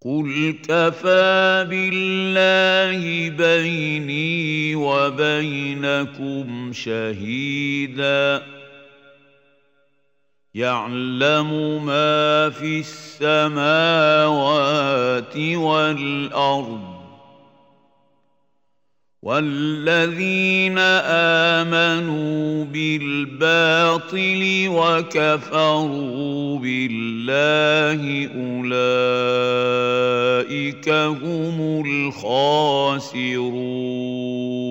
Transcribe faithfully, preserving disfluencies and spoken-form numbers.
قل كفى بالله بيني وبينكم شهيدا يعلم ما في السماوات والأرض والذين آمنوا بالباطل وكفروا بالله أولئك هم الخاسرون